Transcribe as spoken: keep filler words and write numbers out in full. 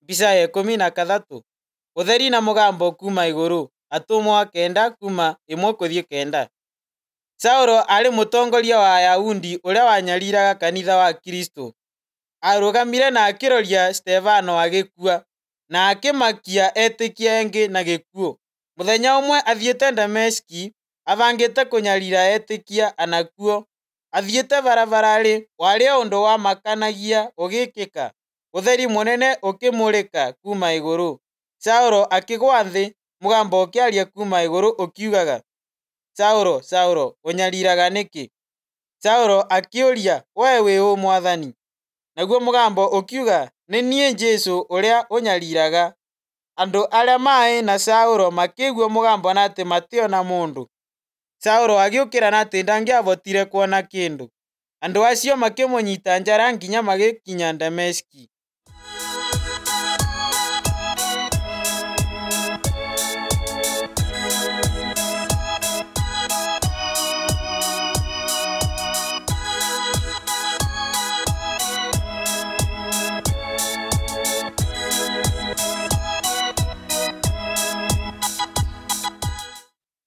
Mbica ya ikũmi na kathatũ. Ũtheri na mũgambo kuma igũrũ. Atũmwo kenda kuma ĩmwe kũthiĩ kenda. Saũlũ arĩ mũtongoria wa Ayahudi ũrĩa wanyariraga kanitha wa Kristo. Arũgamire na akĩroria Stefano agĩkua, na akĩmakia etĩkia engĩ na gĩkuũ. Mũthenya ũmwe athiĩte Dameski, abangĩte kũnyarira etĩkia anakuo. Athiĩte barabara-rĩ, warĩ o ũndũ wamakanagia ũgĩkĩka. Ũtheri mũnene ũkĩmũrĩka kuma igũrũ. Saũlũ akĩgwa thĩ, mũgambo ũkĩaria kuma igũrũ ũkiugaga, Saũlũ, Saũlũ, ũnyariraga nĩkĩ? Saũlũ akĩũria, we wĩ ũ Mwathani? Naguo mũgambo ũkiuga, nĩ niĩ Jesũ ũrĩa ũnyariraga. Andũ arĩa maarĩ na Saũlũ makĩigua mũgambo na atĩ mationa mũndũ. Saũlũ agĩũkĩra na atĩ ndangĩahotire kuona kĩndũ. Andũ acio makĩmũnyita njara nginya magĩkinya Dameski.